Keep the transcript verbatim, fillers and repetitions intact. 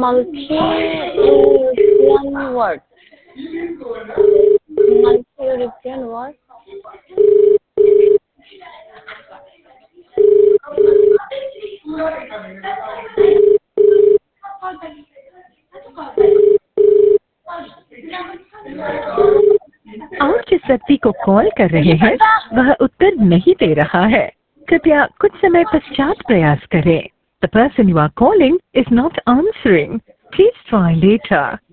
multi-European word. Multi-European word. आप जिस व्यक्ति को कॉल कर रहे हैं वह उत्तर नहीं दे रहा है। कृपया कुछ समय पश्चात प्रयास करें। The person you are calling is not answering. Please try later.